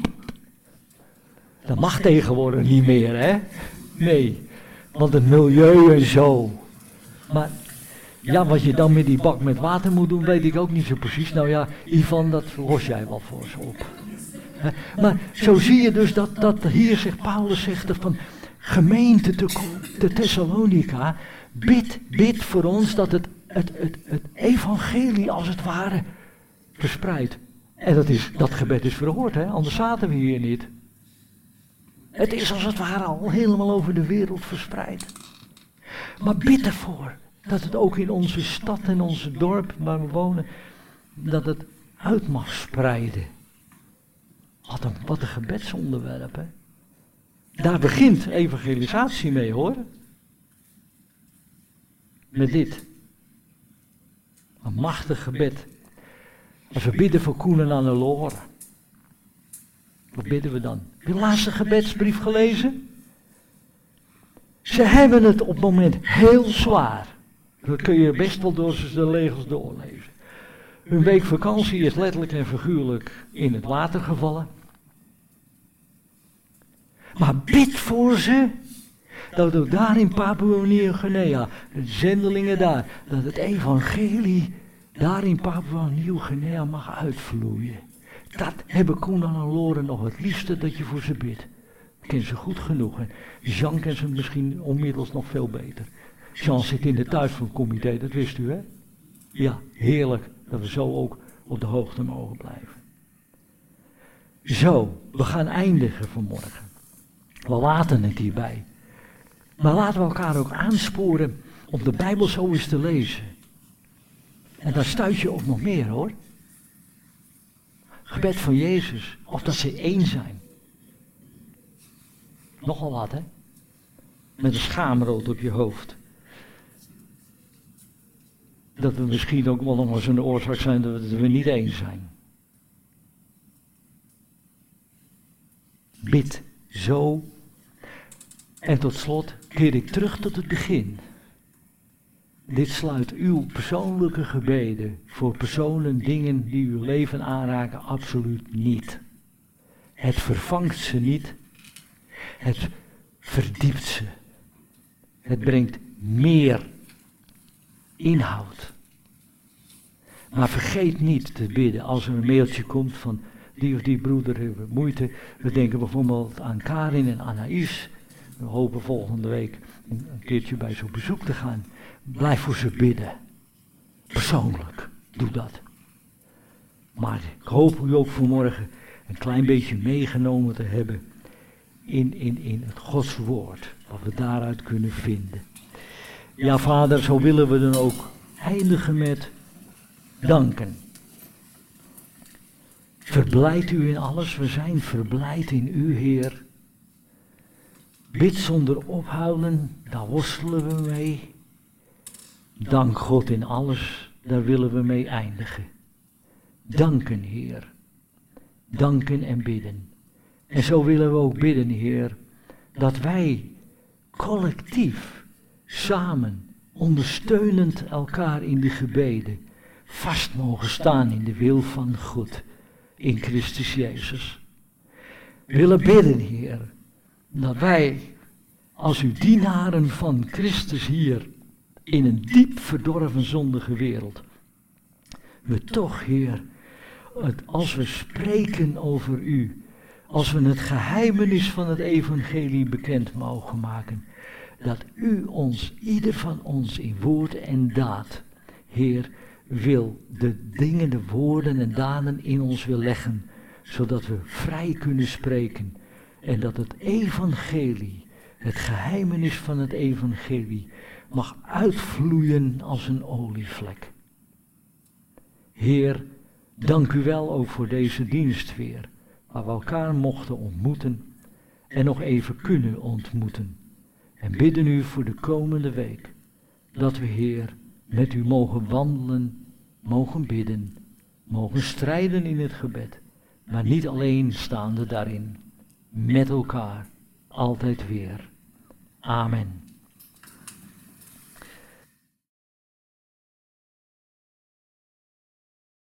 Dat mag tegenwoordig niet meer, hè? Nee, want het milieu en zo. Maar ja, wat je dan met die bak met water moet doen, weet ik ook niet zo precies. Nou ja, Ivan, dat los jij wel voor ze op. Maar zo zie je dus dat, dat hier zegt Paulus zegt dat van gemeente te, te Thessalonica, bid, bid voor ons dat het, het, het, het evangelie als het ware verspreidt. En dat, is, dat gebed is verhoord, hè? Anders zaten we hier niet. Het is als het ware al helemaal over de wereld verspreid. Maar bid ervoor dat het ook in onze stad en onze dorp waar we wonen, dat het uit mag spreiden. Wat een, wat een gebedsonderwerp, hè. Daar begint evangelisatie mee, hoor. Met dit. Een machtig gebed. Als we bidden voor Koen en Annelore. Wat bidden we dan? Heb je de laatste gebedsbrief gelezen? Ze hebben het op het moment heel zwaar. Dat kun je best wel door de regels doorlezen. Hun week vakantie is letterlijk en figuurlijk in het water gevallen. Maar bid voor ze, dat ook daar in Papua-Nieuw-Guinea, de zendelingen daar, dat het evangelie daar in Papua-Nieuw-Guinea mag uitvloeien. Dat hebben Koen en Annelore nog het liefste dat je voor ze bidt. Ik ken ze goed genoeg. En Jean kent ze misschien onmiddels nog veel beter. Jean zit in de thuisfrontcomité, dat wist u, hè? Ja, heerlijk dat we zo ook op de hoogte mogen blijven. Zo, we gaan eindigen vanmorgen. We laten het hierbij. Maar laten we elkaar ook aansporen om de Bijbel zo eens te lezen. En daar stuit je op nog meer, hoor. Gebed van Jezus, of dat ze één zijn. Nogal wat, hè? Met een schaamrood op je hoofd. Dat we misschien ook wel nog eens een oorzaak zijn dat we, dat we niet eens zijn. Bid zo. En tot slot keer ik terug tot het begin. Dit sluit uw persoonlijke gebeden voor personen, dingen die uw leven aanraken absoluut niet. Het vervangt ze niet. Het verdiept ze. Het brengt meer inhoud. Maar vergeet niet te bidden als er een mailtje komt van die of die broeder hebben moeite. We denken bijvoorbeeld aan Karin en Anaïs. We hopen volgende week een keertje bij zo'n bezoek te gaan. Blijf voor ze bidden. Persoonlijk, doe dat. Maar ik hoop u ook vanmorgen een klein beetje meegenomen te hebben in, in, in het Gods woord. Wat we daaruit kunnen vinden. Ja, Vader, zo willen we dan ook eindigen met danken. Verblijd u in alles, we zijn verblijd in u, Heer. Bid zonder ophouden, daar worstelen we mee. Dank God in alles, daar willen we mee eindigen. Danken, Heer. Danken en bidden. En zo willen we ook bidden, Heer, dat wij collectief, samen, ondersteunend elkaar in de gebeden, vast mogen staan in de wil van God, in Christus Jezus. We willen bidden, Heer, dat wij, als uw dienaren van Christus hier, in een diep verdorven zondige wereld, we toch, Heer, het, als we spreken over u, als we het geheimenis van het evangelie bekend mogen maken, dat u ons, ieder van ons in woord en daad, Heer, wil de dingen, de woorden en daden in ons wil leggen, zodat we vrij kunnen spreken en dat het evangelie, het geheimenis van het evangelie, mag uitvloeien als een olievlek. Heer, dank u wel ook voor deze dienst weer, waar we elkaar mochten ontmoeten en nog even kunnen ontmoeten. En bidden u voor de komende week, dat we, Heer, met u mogen wandelen, mogen bidden, mogen strijden in het gebed, maar niet alleen staande daarin, met elkaar, altijd weer. Amen.